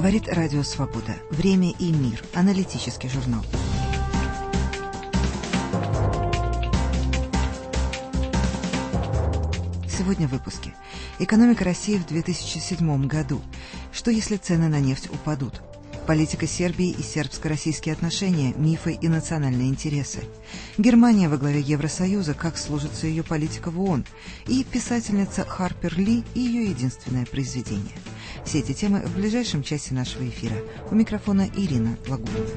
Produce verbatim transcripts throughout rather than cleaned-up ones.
Говорит Радио Свобода. Время и мир. Аналитический журнал. Сегодня в выпуске. Экономика России в две тысячи седьмом году. Что, если цены на нефть упадут? Политика Сербии и сербско-российские отношения, мифы и национальные интересы. Германия во главе Евросоюза, как сложится ее политика в ООН. И писательница Харпер Ли и ее единственное произведение. Все эти темы в ближайшем часе нашего эфира. У микрофона Ирина Лагунова.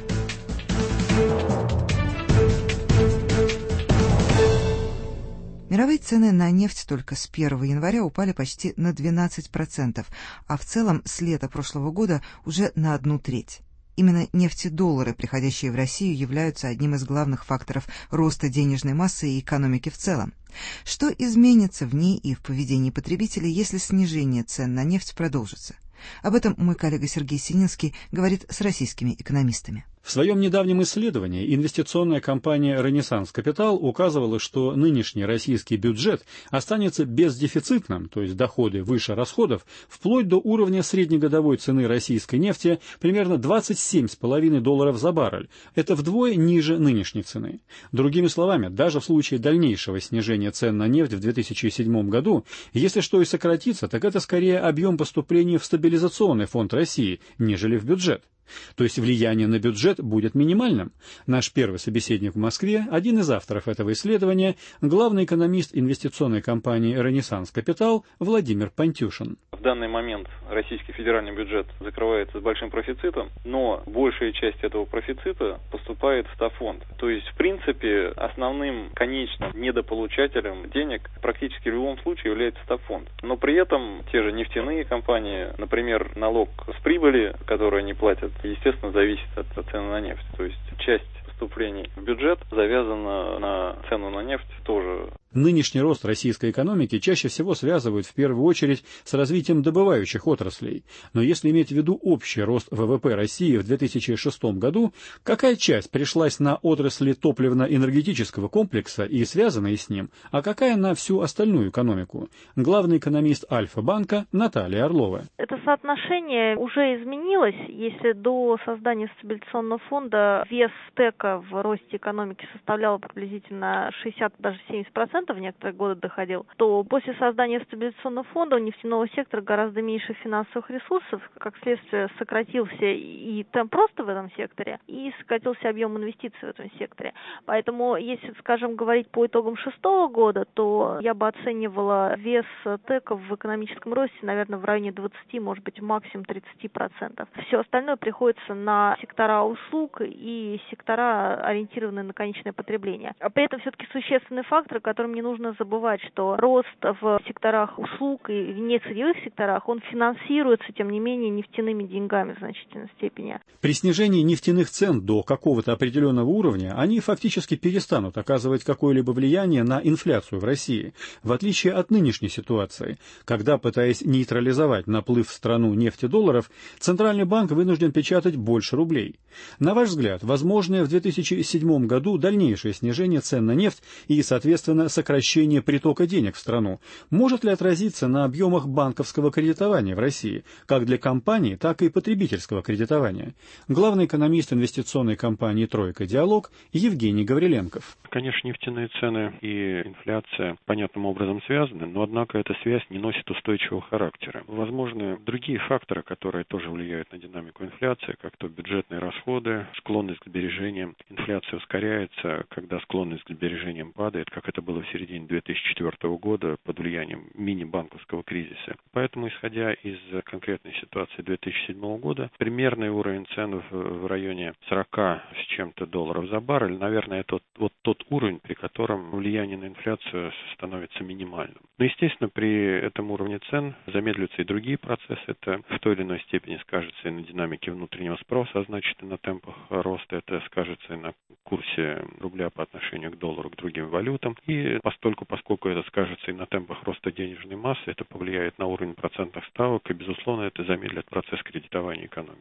Мировые цены на нефть только с первого января упали почти на двенадцать процентов, а в целом с лета прошлого года уже на одну треть. Именно нефтедоллары, приходящие в Россию, являются одним из главных факторов роста денежной массы и экономики в целом. Что изменится в ней и в поведении потребителей, если снижение цен на нефть продолжится? Об этом мой коллега Сергей Сининский говорит с российскими экономистами. В своем недавнем исследовании инвестиционная компания «Ренессанс Капитал» указывала, что нынешний российский бюджет останется бездефицитным, то есть доходы выше расходов, вплоть до уровня среднегодовой цены российской нефти примерно двадцать семь с половиной долларов за баррель. Это вдвое ниже нынешней цены. Другими словами, даже в случае дальнейшего снижения цен на нефть в две тысячи седьмом году, если что и сократится, так это скорее объем поступлений в стабилизационный фонд России, нежели в бюджет. То есть влияние на бюджет будет минимальным. Наш первый собеседник в Москве, один из авторов этого исследования, главный экономист инвестиционной компании «Ренессанс Капитал» Владимир Пантюшин. В данный момент российский федеральный бюджет закрывается с большим профицитом, но большая часть этого профицита поступает в Стафонд. То есть, в принципе, основным конечным недополучателем денег практически в любом случае является Стафонд. Но при этом те же нефтяные компании, например, налог с прибыли, который они платят, естественно, зависит от цены на нефть. То есть часть поступлений в бюджет завязана на цену на нефть тоже. Нынешний рост российской экономики чаще всего связывают в первую очередь с развитием добывающих отраслей. Но если иметь в виду общий рост ВВП России в две тысячи шестом году, какая часть пришлась на отрасли топливно-энергетического комплекса и связанные с ним, а какая на всю остальную экономику? Главный экономист Альфа-банка Наталья Орлова. Это соотношение уже изменилось. Если до создания стабилизационного фонда вес ТЭКа в росте экономики составлял приблизительно шестьдесят, даже семьдесят процентов, в некоторые годы доходил, то после создания стабилизационного фонда у нефтяного сектора гораздо меньше финансовых ресурсов, как следствие сократился и темп роста в этом секторе, и сократился объем инвестиций в этом секторе. Поэтому, если, скажем, говорить по итогам шестого года, то я бы оценивала вес ТЭКа в экономическом росте, наверное, в районе двадцати, может быть, максимум тридцати процентов. Все остальное приходится на сектора услуг и сектора, ориентированные на конечное потребление. А при этом все-таки существенный фактор, который не нужно забывать, что рост в секторах услуг и в несырьевых секторах, он финансируется, тем не менее, нефтяными деньгами в значительной степени. При снижении нефтяных цен до какого-то определенного уровня они фактически перестанут оказывать какое-либо влияние на инфляцию в России, в отличие от нынешней ситуации, когда, пытаясь нейтрализовать наплыв в страну нефтедолларов, Центральный банк вынужден печатать больше рублей. На ваш взгляд, возможное в две тысячи седьмом году дальнейшее снижение цен на нефть и, соответственно, сокращение притока денег в страну может ли отразиться на объемах банковского кредитования в России, как для компаний, так и потребительского кредитования? Главный экономист инвестиционной компании «Тройка Диалог» Евгений Гавриленков. Конечно, нефтяные цены и инфляция понятным образом связаны, но, однако, эта связь не носит устойчивого характера. Возможны другие факторы, которые тоже влияют на динамику инфляции, как то бюджетные расходы, склонность к сбережениям. Инфляция ускоряется, когда склонность к сбережениям падает, как это было в середине две тысячи четвёртого года под влиянием мини-банковского кризиса. Поэтому, исходя из конкретной ситуации две тысячи седьмого года, примерный уровень цен в районе сорока с чем-то долларов за баррель, наверное, это вот тот уровень, при котором влияние на инфляцию становится минимальным. Но, естественно, при этом уровне цен замедлятся и другие процессы. Это в той или иной степени скажется и на динамике внутреннего спроса, а значит и на темпах роста. Это скажется и на курсе рубля по отношению к доллару, к другим валютам. И постольку, поскольку это скажется и на темпах роста денежной массы, это повлияет на уровень процентных ставок, и, безусловно, это замедлит процесс кредитования экономики.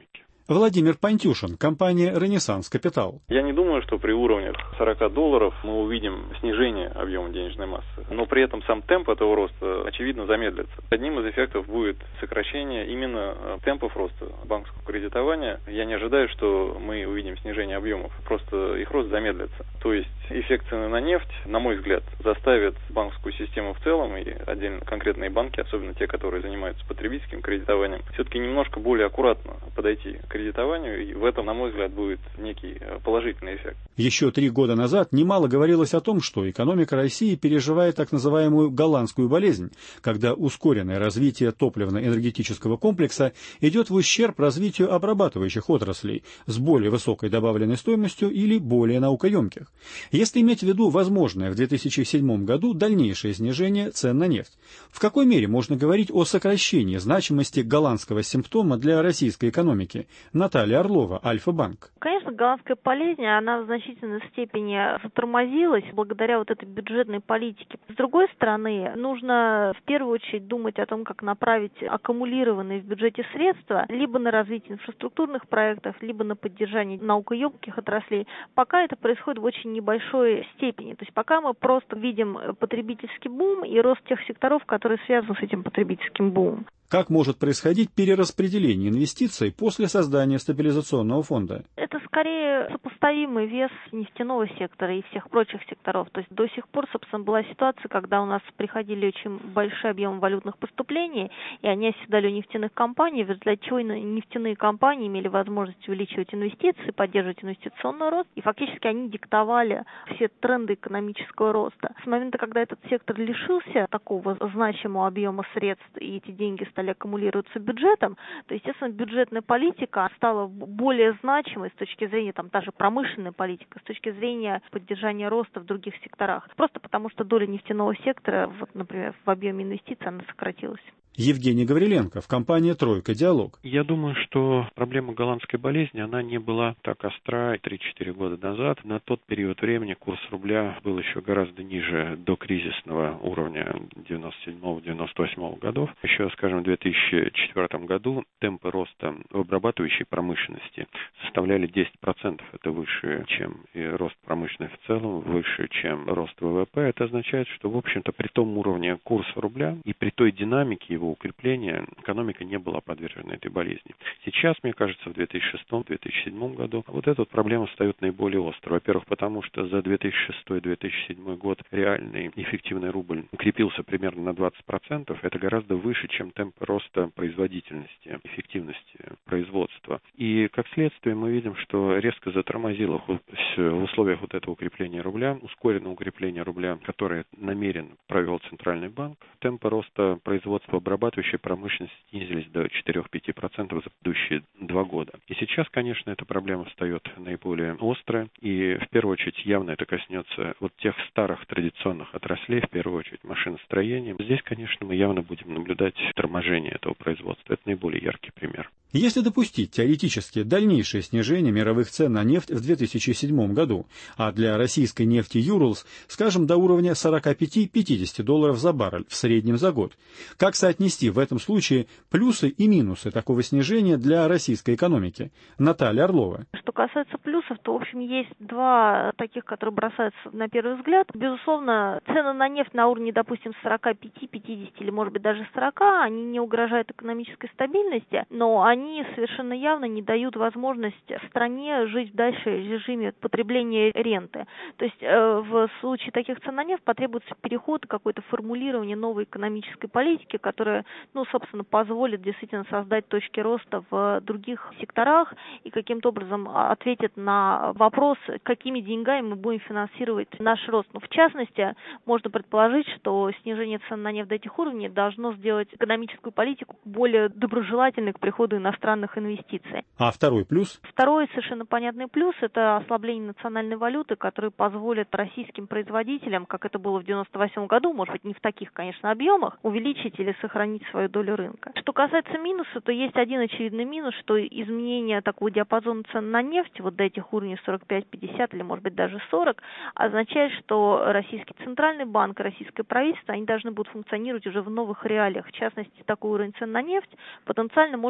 Владимир Пантюшин, компания «Ренессанс Капитал». Я не думаю, что при уровнях сорока долларов мы увидим снижение объема денежной массы, но при этом сам темп этого роста, очевидно, замедлится. Одним из эффектов будет сокращение именно темпов роста банковского кредитования. Я не ожидаю, что мы увидим снижение объемов, просто их рост замедлится. То есть эффект цены на нефть, на мой взгляд, заставит банковскую систему в целом и отдельно конкретные банки, особенно те, которые занимаются потребительским кредитованием, все-таки немножко более аккуратно подойти к кредитованию, и в этом, на мой взгляд, будет некий положительный эффект. Еще три года назад немало говорилось о том, что экономика России переживает так называемую голландскую болезнь, когда ускоренное развитие топливно-энергетического комплекса идет в ущерб развитию обрабатывающих отраслей с более высокой добавленной стоимостью или более наукоемких. Если иметь в виду возможное в две тысячи седьмом году дальнейшее снижение цен на нефть, в какой мере можно говорить о сокращении значимости голландского симптома для российской экономики? Наталья Орлова, Альфа-банк. Конечно, голландская болезнь, она в значительной степени затормозилась благодаря вот этой бюджетной политике. С другой стороны, нужно в первую очередь думать о том, как направить аккумулированные в бюджете средства либо на развитие инфраструктурных проектов, либо на поддержание наукоемких отраслей. Пока это происходит в очень небольшой степени. То есть пока мы просто видим потребительский бум и рост тех секторов, которые связаны с этим потребительским бумом. Как может происходить перераспределение инвестиций после создания стабилизационного фонда? Это скорее сопоставимый вес нефтяного сектора и всех прочих секторов. То есть до сих пор, собственно, была ситуация, когда у нас приходили очень большие объемы валютных поступлений, и они оседали у нефтяных компаний, в результате чего нефтяные компании имели возможность увеличивать инвестиции, поддерживать инвестиционный рост, и фактически они диктовали все тренды экономического роста. С момента, когда этот сектор лишился такого значимого объема средств, и эти деньги стали стали аккумулироваться бюджетом, то, естественно, бюджетная политика стала более значимой с точки зрения, там, та же промышленная политика, с точки зрения поддержания роста в других секторах. Просто потому, что доля нефтяного сектора, вот, например, в объеме инвестиций, она сократилась. Евгений Гавриленко, в компании «Тройка Диалог». Я думаю, что проблема голландской болезни, она не была так остра три-четыре года назад. На тот период времени курс рубля был еще гораздо ниже докризисного уровня девяносто седьмого — девяносто восьмого годов. Еще, скажем, в две тысячи четвёртом году темпы роста в обрабатывающей промышленности составляли десять процентов. Это выше, чем и рост промышленности в целом, выше, чем рост ВВП. Это означает, что, в общем-то, при том уровне курса рубля и при той динамике его укрепления экономика не была подвержена этой болезни. Сейчас, мне кажется, в две тысячи шестом — две тысячи седьмом году вот эта вот проблема встает наиболее остро. Во-первых, потому что за две тысячи шестой — две тысячи седьмой год реальный эффективный рубль укрепился примерно на двадцать процентов. Это гораздо выше, чем темпы роста производительности, эффективности производства. И, как следствие, мы видим, что резко затормозило в условиях вот этого укрепления рубля, ускоренного укрепления рубля, которое намеренно провел Центральный банк, темпы роста производства обрабатывающей промышленности снизились до четыре-пять процентов за предыдущие два года. И сейчас, конечно, эта проблема встает наиболее острая, и в первую очередь явно это коснется вот тех старых традиционных отраслей, в первую очередь машиностроения. Здесь, конечно, мы явно будем наблюдать торможение этого производства. Это наиболее яркий пример. Если допустить теоретически дальнейшее снижение мировых цен на нефть в две тысячи седьмом году, а для российской нефти Юрлс, скажем, до уровня сорок пять — пятьдесят долларов за баррель в среднем за год, как соотнести в этом случае плюсы и минусы такого снижения для российской экономики? Наталья Орлова. Что касается плюсов, то, в общем, есть два таких, которые бросаются на первый взгляд. Безусловно, цены на нефть на уровне, допустим, сорок пять — пятьдесят или, может быть, даже сорок, они не угрожают экономической стабильности, но они Они совершенно явно не дают возможность стране жить дальше в режиме потребления ренты. То есть э, в случае таких цен на нефть потребуется переход, какое-то формулирование новой экономической политики, которая, ну, собственно, позволит действительно создать точки роста в других секторах и каким-то образом ответит на вопрос, какими деньгами мы будем финансировать наш рост. Но в частности, можно предположить, что снижение цен на нефть до этих уровней должно сделать экономическую политику более доброжелательной к приходу иностранных иностранных инвестиций. А второй плюс? Второй совершенно понятный плюс – это ослабление национальной валюты, который позволит российским производителям, как это было в девяносто восьмом году, может быть, не в таких, конечно, объемах, увеличить или сохранить свою долю рынка. Что касается минуса, то есть один очевидный минус, что изменение такого диапазона цен на нефть, вот до этих уровней сорок пять — пятьдесят или, может быть, даже сорок, означает, что российский центральный банк, российское правительство, они должны будут функционировать уже в новых реалиях. В частности, такой уровень цен на нефть потенциально может привести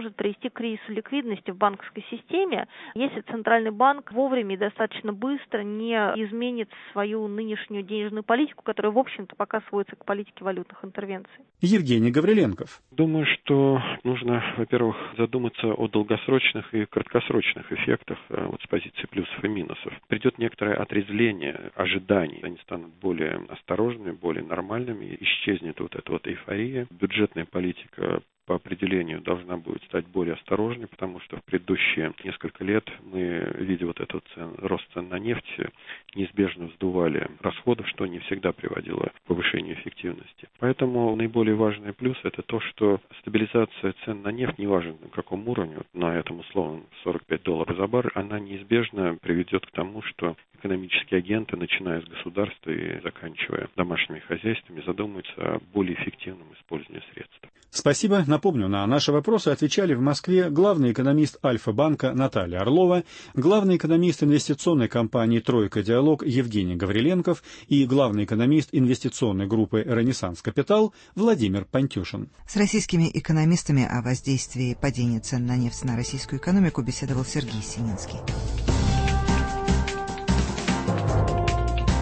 привести к кризису ликвидности в банковской системе, если Центральный банк вовремя и достаточно быстро не изменит свою нынешнюю денежную политику, которая, в общем-то, пока сводится к политике валютных интервенций. Евгений Гавриленков. Думаю, что нужно, во-первых, задуматься о долгосрочных и краткосрочных эффектах вот с позиции плюсов и минусов. Придет некоторое отрезвление ожиданий, они станут более осторожными, более нормальными, исчезнет вот эта вот эйфория. Бюджетная политика по определению должна будет стать более осторожной, потому что в предыдущие несколько лет мы, видя вот этот цен, рост цен на нефть, неизбежно вздували расходы, что не всегда приводило к повышению эффективности. Поэтому наиболее важный плюс – это то, что стабилизация цен на нефть, неважно на каком уровне, на этом условном сорок пять долларов за баррель, она неизбежно приведет к тому, что экономические агенты, начиная с государства и заканчивая домашними хозяйствами, задумаются о более эффективном использовании средств. Спасибо. Напомню, на наши вопросы отвечали в Москве главный экономист Альфа-банка Наталья Орлова, главный экономист инвестиционной компании «Тройка Диалог» Евгений Гавриленков и главный экономист инвестиционной группы «Ренессанс Капитал» Владимир Пантюшин. С российскими экономистами о воздействии падения цен на нефть на российскую экономику беседовал Сергей Сининский.